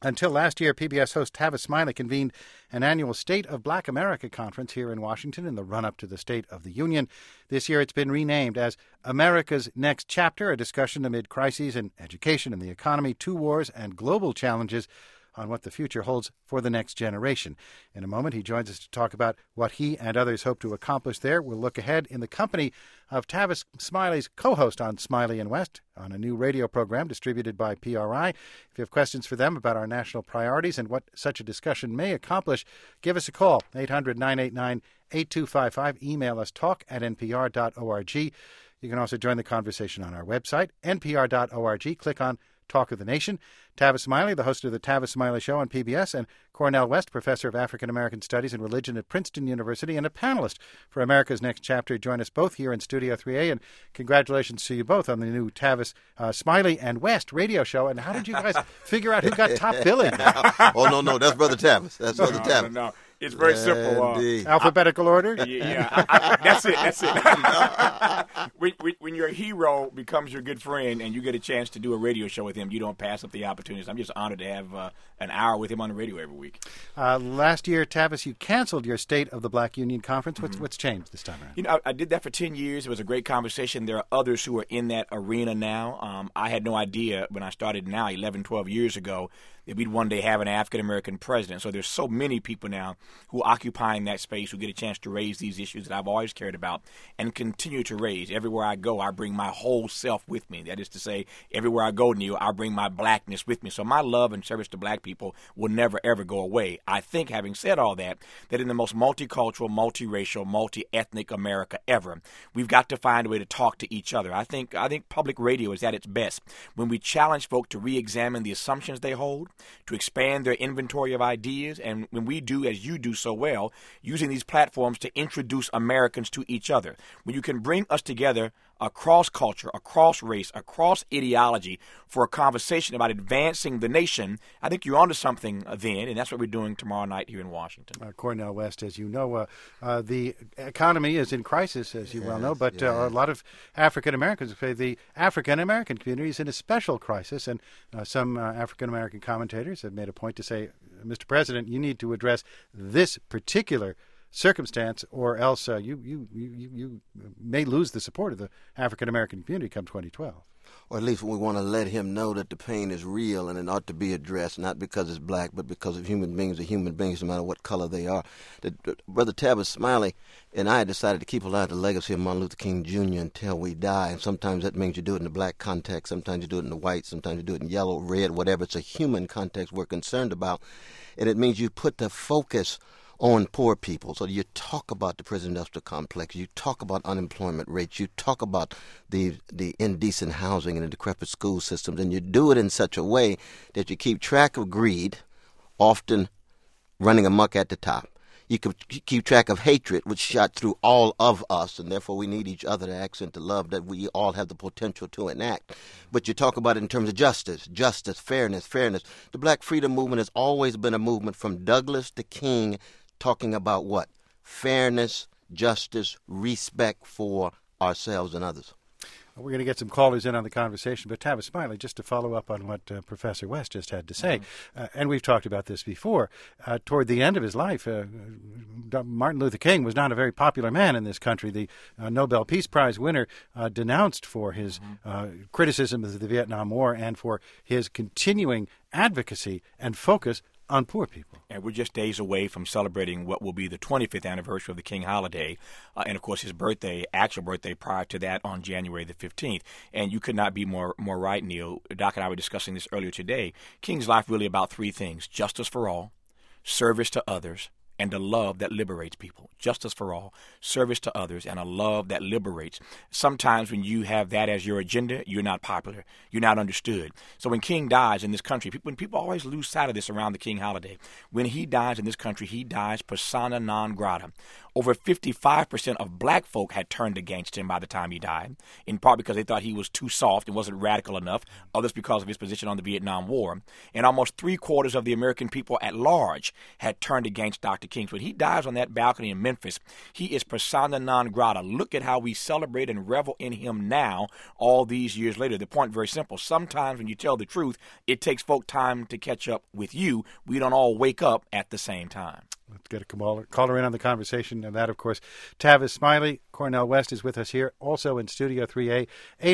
Until last year, PBS host Tavis Smiley convened an annual State of Black America conference here in Washington in the run-up to the State of the Union. This year it's been renamed as America's Next Chapter, a discussion amid crises in education and the economy, two wars, and global challenges on what the future holds for the next generation. In a moment, he joins us to talk about what he and others hope to accomplish there. We'll look ahead in the company of Tavis Smiley's co-host on Smiley and West on a new radio program distributed by PRI. If you have questions for them about our national priorities and what such a discussion may accomplish, give us a call, 800-989-8255. Email us, talk@npr.org. You can also join the conversation on our website, npr.org. Click on Talk of the Nation. Tavis Smiley, the host of the Tavis Smiley Show on PBS, and Cornel West, professor of African American Studies and Religion at Princeton University and a panelist for America's Next Chapter, join us both here in Studio 3A. And congratulations to you both on the new Tavis Smiley and West radio show. And how did you guys figure out who got top billing? Oh, no, that's Brother Tavis. That's Brother Tavis. No. It's very simple. Alphabetical order? That's it. When your hero becomes your good friend and you get a chance to do a radio show with him, you don't pass up the opportunities. I'm just honored to have an hour with him on the radio every week. Last year, Tavis, you canceled your State of the Black Union Conference. What's changed this time around? I did that for 10 years. It was a great conversation. There are others who are in that arena now. I had no idea when I started now, 11, 12 years ago, that we'd one day have an African-American president. So there's so many people now who are occupying that space who get a chance to raise these issues that I've always cared about and continue to raise. Everywhere I go, I bring my whole self with me. That is to say, everywhere I go, Neil, I bring my blackness with me. So my love and service to black people will never, ever go away. I think, having said all that, that in the most multicultural, multiracial, multi-ethnic America ever, we've got to find a way to talk to each other. I think public radio is at its best when we challenge folk to re-examine the assumptions they hold, to expand their inventory of ideas, and when we do, as you do so well, using these platforms to introduce Americans to each other. When you can bring us together across culture, across race, across ideology for a conversation about advancing the nation, I think you're onto something then, and that's what we're doing tomorrow night here in Washington. Cornel West, as you know, the economy is in crisis, as you well know, but a lot of African Americans say the African American community is in a special crisis, and some African American commentators have made a point to say, Mr. President, you need to address this particular circumstance, or else you may lose the support of the African American community come 2012. Or at least we want to let him know that the pain is real and it ought to be addressed, not because it's black, but because of human beings are human beings, no matter what color they are. Brother Tavis Smiley and I decided to keep alive the legacy of Martin Luther King Jr. until we die. And sometimes that means you do it in the black context, sometimes you do it in the white, sometimes you do it in yellow, red, whatever. It's a human context we're concerned about. And it means you put the focus on poor people. So you talk about the prison industrial complex, you talk about unemployment rates, you talk about the indecent housing and the decrepit school systems, and you do it in such a way that you keep track of greed, often running amok at the top. You can keep track of hatred, which shot through all of us, and therefore we need each other to accent the love that we all have the potential to enact. But you talk about it in terms of justice, fairness. The Black Freedom Movement has always been a movement from Douglass to King, talking about what? Fairness, justice, respect for ourselves and others. We're going to get some callers in on the conversation, but Tavis Smiley, just to follow up on what Professor West just had to say, and we've talked about this before, toward the end of his life, Martin Luther King was not a very popular man in this country. The Nobel Peace Prize winner denounced for his criticism of the Vietnam War and for his continuing advocacy and focus on poor people. And we're just days away from celebrating what will be the 25th anniversary of the King holiday. And, of course, his birthday, actual birthday prior to that on January the 15th. And you could not be more right, Neil. Doc and I were discussing this earlier today. King's life really about three things: justice for all, service to others, and a love that liberates people. Justice for all, service to others, and a love that liberates. Sometimes when you have that as your agenda, you're not popular. You're not understood. So when King dies in this country, when people always lose sight of this around the King holiday, when he dies in this country, he dies persona non grata. over 55% of black folk had turned against him by the time he died, in part because they thought he was too soft and wasn't radical enough, others because of his position on the Vietnam War. And almost 3/4 of the American people at large had turned against Dr. King. So when he dies on that balcony in Memphis, he is persona non grata. Look at how we celebrate and revel in him now, all these years later. The point very simple. Sometimes when you tell the truth, it takes folk time to catch up with you. We don't all wake up at the same time. Let's get a caller in on the conversation. And that, of course, Tavis Smiley. Cornel West is with us here, also in Studio 3A.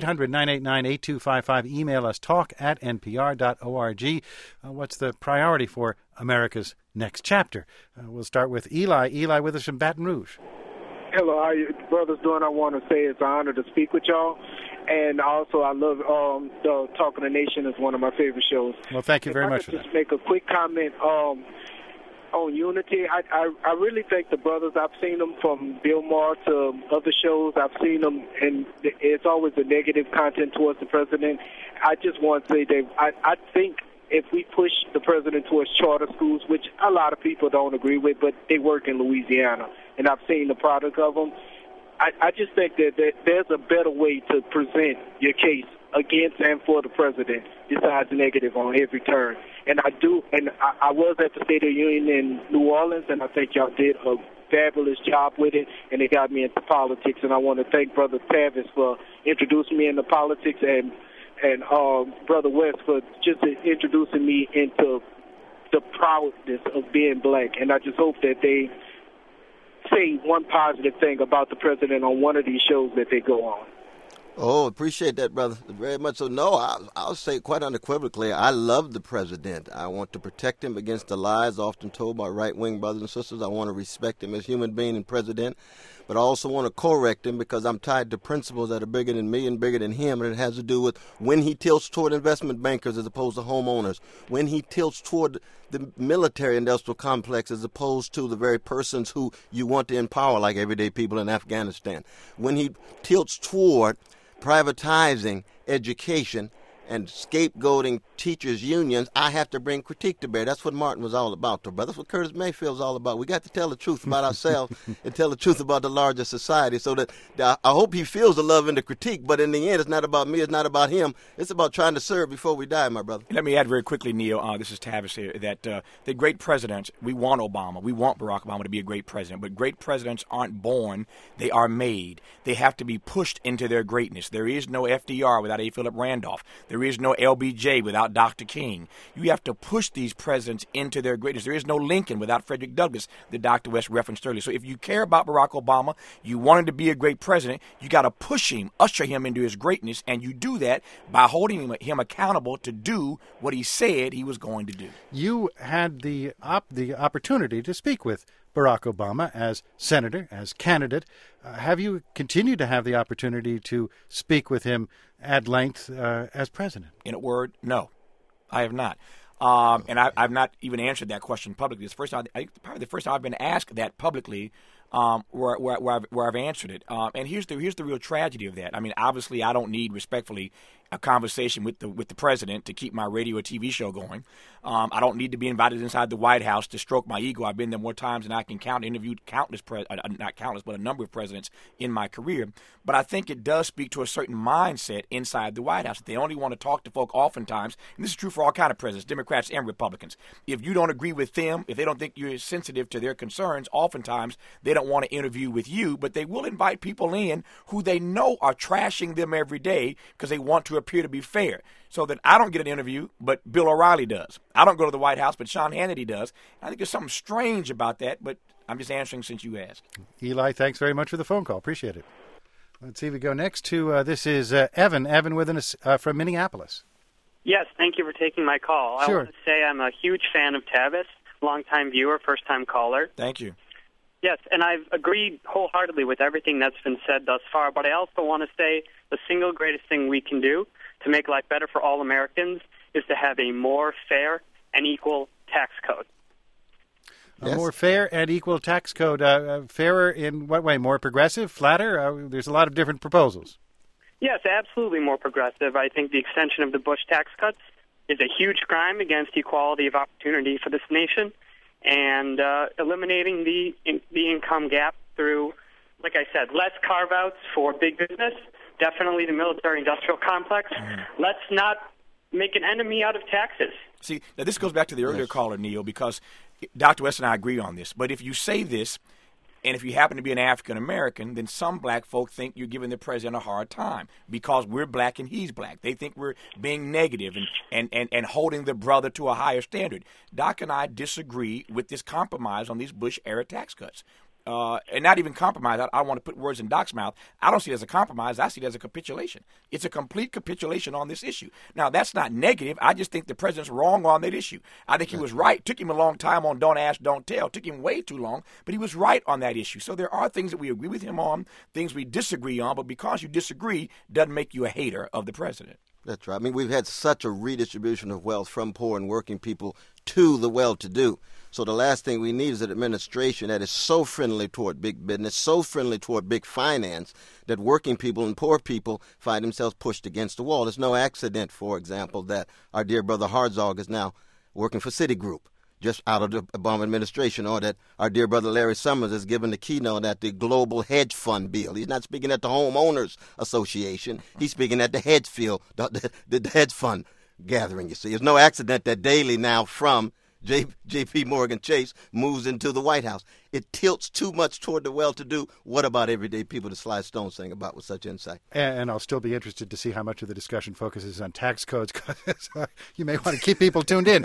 800-989-8255. Email us, talk@npr.org. What's the priority for America's next chapter? We'll start with Eli. Eli with us from Baton Rouge. Hello, how you brothers doing? I want to say it's an honor to speak with y'all. And also, I love the Talking the Nation is one of my favorite shows. Well, thank you very much for that. Just make a quick comment on unity. I really think the brothers, I've seen them from Bill Maher to other shows. I've seen them, and it's always a negative content towards the president. I just want to say that I think if we push the president towards charter schools, which a lot of people don't agree with, but they work in Louisiana, and I've seen the product of them, I just think that there's a better way to present your case against and for the president besides negative on every turn. And I was at the State of the Union in New Orleans, and I think y'all did a fabulous job with it, and it got me into politics. And I want to thank Brother Tavis for introducing me into politics, and Brother West for just introducing me into the proudness of being black. And I just hope that they say one positive thing about the president on one of these shows that they go on. Oh, appreciate that, brother, very much. So, no, I'll say quite unequivocally, I love the president. I want to protect him against the lies often told by right-wing brothers and sisters. I want to respect him as human being and president, but I also want to correct him because I'm tied to principles that are bigger than me and bigger than him, and it has to do with when he tilts toward investment bankers as opposed to homeowners, when he tilts toward the military-industrial complex as opposed to the very persons who you want to empower, like everyday people in Afghanistan, when he tilts toward privatizing education and scapegoating teachers' unions, I have to bring critique to bear. That's what Martin was all about, though, brother. That's what Curtis Mayfield's all about. We got to tell the truth about ourselves and tell the truth about the larger society so that I hope he feels the love and the critique, but in the end, it's not about me, it's not about him. It's about trying to serve before we die, my brother. Let me add very quickly, Neil, this is Tavis here, that the great presidents, we want Obama, we want Barack Obama to be a great president, but great presidents aren't born, they are made. They have to be pushed into their greatness. There is no FDR without A. Philip Randolph. There is no LBJ without Dr. King. You have to push these presidents into their greatness. There is no Lincoln without Frederick Douglass, that Dr. West referenced earlier. So if you care about Barack Obama, you want him to be a great president, you got to push him, usher him into his greatness, and you do that by holding him accountable to do what he said he was going to do. You had the opportunity to speak with Barack Obama as senator, as candidate. Have you continued to have the opportunity to speak with him at length as president? In a word, no, I have not. And I've not even answered that question publicly. It's probably the first time I've been asked that publicly, where I've answered it. And here's the real tragedy of that. I mean, obviously, I don't need, respectfully, a conversation with the president to keep my radio or TV show going. I don't need to be invited inside the White House to stroke my ego. I've been there more times than I can count. Interviewed not countless, but a number of presidents in my career. But I think it does speak to a certain mindset inside the White House. They only want to talk to folk oftentimes, and this is true for all kinds of presidents, Democrats and Republicans. If you don't agree with them, if they don't think you're sensitive to their concerns, oftentimes they don't want to interview with you, but they will invite people in who they know are trashing them every day because they want to appear to be fair. So that I don't get an interview, but Bill O'Reilly does. I don't go to the White House, but Sean Hannity does. I think there's something strange about that, but I'm just answering since you asked. Eli, thanks very much for the phone call. Appreciate it. Let's see, we go next to, this is Evan. Evan with us from Minneapolis. Yes, thank you for taking my call. Sure. I want to say I'm a huge fan of Tavis, longtime viewer, first-time caller. Thank you. Yes, and I've agreed wholeheartedly with everything that's been said thus far, but I also want to say the single greatest thing we can do to make life better for all Americans is to have a more fair and equal tax code. A more fair and equal tax code. Fairer in what way? More progressive? Flatter? There's a lot of different proposals. Yes, absolutely more progressive. I think the extension of the Bush tax cuts is a huge crime against equality of opportunity for this nation, and eliminating the income gap through, like I said, less carve-outs for big business, definitely the military-industrial complex. Let's not make an enemy out of taxes. See, now this goes back to the earlier caller, Neil, because Dr. West and I agree on this. But if you say this, and if you happen to be an African-American, then some black folk think you're giving the president a hard time because we're black and he's black. They think we're being negative and holding the brother to a higher standard. Doc and I disagree with this compromise on these Bush-era tax cuts. And not even compromise. I don't want to put words in Doc's mouth. I don't see it as a compromise. I see it as a capitulation. It's a complete capitulation on this issue. Now, that's not negative. I just think the president's wrong on that issue. I think he was right. It took him a long time on Don't Ask, Don't Tell. It took him way too long, but he was right on that issue. So there are things that we agree with him on, things we disagree on, but because you disagree doesn't make you a hater of the president. That's right. I mean, we've had such a redistribution of wealth from poor and working people to the well-to-do. So the last thing we need is an administration that is so friendly toward big business, so friendly toward big finance, that working people and poor people find themselves pushed against the wall. It's no accident, for example, that our dear brother Herzog is now working for Citigroup, just out of the Obama administration, or that our dear brother Larry Summers is giving the keynote at the Global Hedge Fund bill. He's not speaking at the Homeowners Association. He's speaking at the the hedge fund gathering, you see. It's no accident that Daley now from J.P. Morgan Chase moves into the White House. It tilts too much toward the well-to-do. What about everyday people that Sly Stone sang about with such insight? And I'll still be interested to see how much of the discussion focuses on tax codes. You may want to keep people tuned in.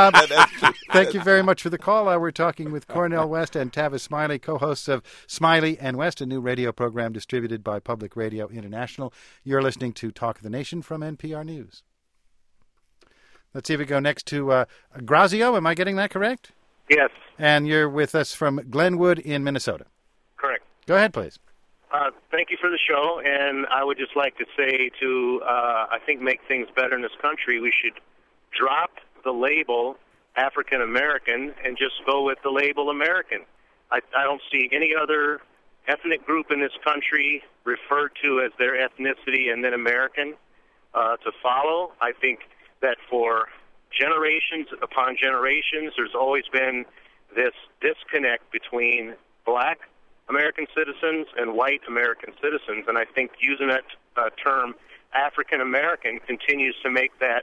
Thank you very much for the call. We're talking with Cornel West and Tavis Smiley, co-hosts of Smiley and West, a new radio program distributed by Public Radio International. You're listening to Talk of the Nation from NPR News. Let's see if we go next to Grazio. Am I getting that correct? Yes. And you're with us from Glenwood in Minnesota. Correct. Go ahead, please. Thank you for the show, and I would just like to say to, I think, make things better in this country, we should drop the label African American and just go with the label American. I don't see any other ethnic group in this country referred to as their ethnicity and then American to follow. I think that for generations upon generations, there's always been this disconnect between black American citizens and white American citizens, and I think using that term African American continues to make that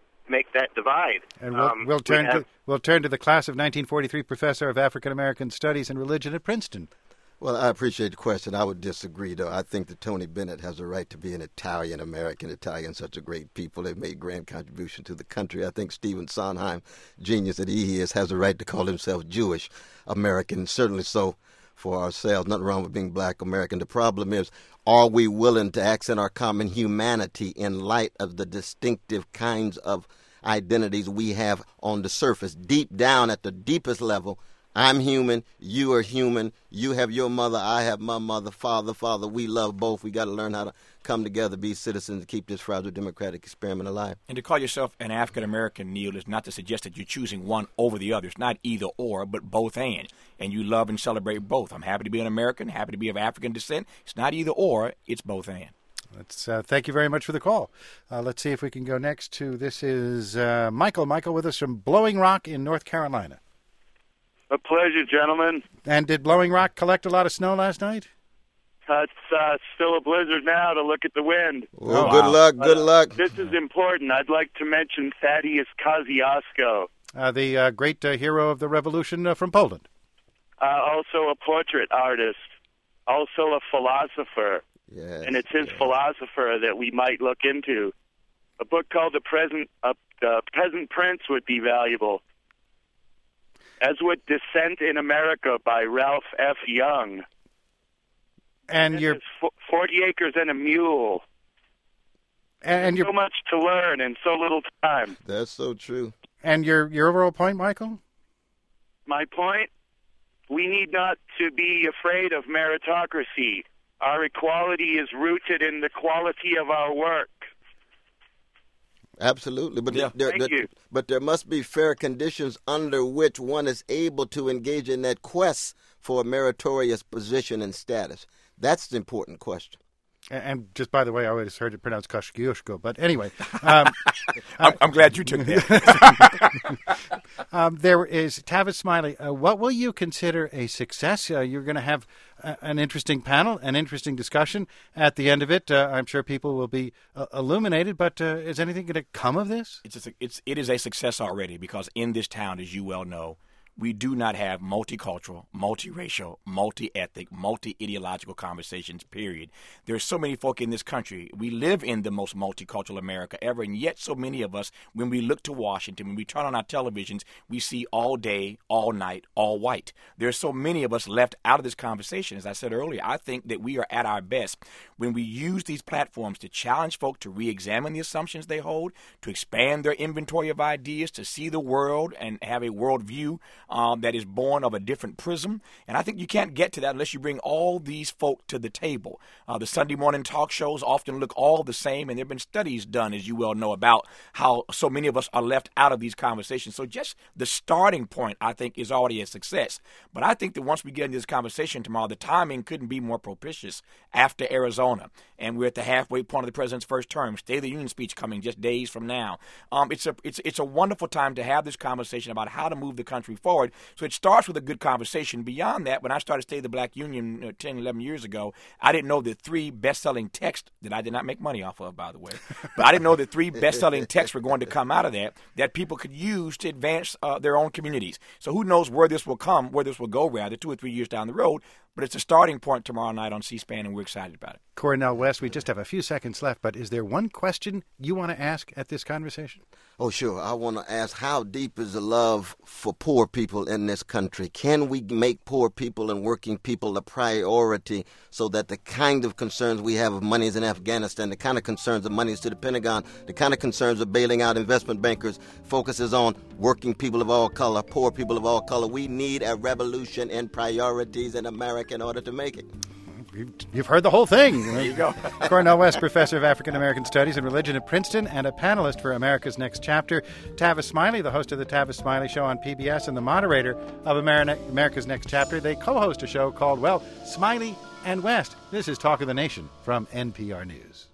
divide. And we'll turn to the class of 1943 professor of African American Studies and Religion at Princeton. Well, I appreciate the question. I would disagree, though. I think that Tony Bennett has a right to be an Italian-American. Italians, such a great people. They've made grand contribution to the country. I think Stephen Sondheim, genius that he is, has a right to call himself Jewish-American, certainly so for ourselves. Nothing wrong with being black American. The problem is, are we willing to accent our common humanity in light of the distinctive kinds of identities we have on the surface? Deep down at the deepest level, I'm human, you are human, you have your mother, I have my mother, father, we love both. We got to learn how to come together, be citizens, and keep this fragile democratic experiment alive. And to call yourself an African-American, Neil, is not to suggest that you're choosing one over the other. It's not either or, but both and you love and celebrate both. I'm happy to be an American, happy to be of African descent. It's not either or, it's both and. Thank you very much for the call. Let's see if we can go next to, this is Michael. Michael with us from Blowing Rock in North Carolina. A pleasure, gentlemen. And did Blowing Rock collect a lot of snow last night? It's still a blizzard now to look at the wind. Well, oh, wow. Good luck. This is important. I'd like to mention Thaddeus Kosciuszko. The great hero of the revolution from Poland. Also a portrait artist. Also a philosopher. Yes, and it's his philosopher that we might look into. A book called The Peasant Prince would be valuable. As would Descent in America by Ralph F. Young. And you're 40 Acres and a Mule. And so much to learn in so little time. That's so true. And your overall point, Michael? My point? We need not to be afraid of meritocracy. Our equality is rooted in the quality of our work. Absolutely, but there must be fair conditions under which one is able to engage in that quest for a meritorious position and status. That's the important question. And just by the way, I always heard it pronounced Kosciuszko, but anyway. I'm glad you took that. There is Tavis Smiley. What will you consider a success? You're going to have an interesting panel, an interesting discussion at the end of it. I'm sure people will be illuminated, but is anything going to come of this? It is a success already, because in this town, as you well know, we do not have multicultural, multiracial, multi-ethnic, multi-ideological conversations, period. There are so many folk in this country. We live in the most multicultural America ever, and yet so many of us, when we look to Washington, when we turn on our televisions, we see all day, all night, all white. There are so many of us left out of this conversation. As I said earlier, I think that we are at our best when we use these platforms to challenge folk to re-examine the assumptions they hold, to expand their inventory of ideas, to see the world and have a worldview that is born of a different prism. And I think you can't get to that unless you bring all these folk to the table. The Sunday morning talk shows often look all the same, and there have been studies done, as you well know, about how so many of us are left out of these conversations. So just the starting point, I think, is already a success. But I think that once we get into this conversation tomorrow, the timing couldn't be more propitious after Arizona. And we're at the halfway point of the president's first term. State of the Union speech coming just days from now. It's a wonderful time to have this conversation about how to move the country forward. So it starts with a good conversation. Beyond that, when I started State of the Black Union 10, 11 years ago, I didn't know the 3 best-selling texts that I did not make money off of, by the way. But I didn't know the 3 best-selling texts were going to come out of that people could use to advance their own communities. So who knows where this will go, rather, 2 or 3 years down the road. But it's a starting point tomorrow night on C-SPAN, and we're excited about it. Cornel West, we just have a few seconds left, but is there one question you want to ask at this conversation? Oh, sure. I want to ask, how deep is the love for poor people in this country? Can we make poor people and working people a priority so that the kind of concerns we have of monies in Afghanistan, the kind of concerns of monies to the Pentagon, the kind of concerns of bailing out investment bankers focuses on working people of all color, poor people of all color? We need a revolution in priorities in America in order to make it. You've heard the whole thing. There you go. Cornel West, Professor of African American Studies and Religion at Princeton and a panelist for America's Next Chapter. Tavis Smiley, the host of the Tavis Smiley Show on PBS and the moderator of America's Next Chapter. They co-host a show called, Smiley and West. This is Talk of the Nation from NPR News.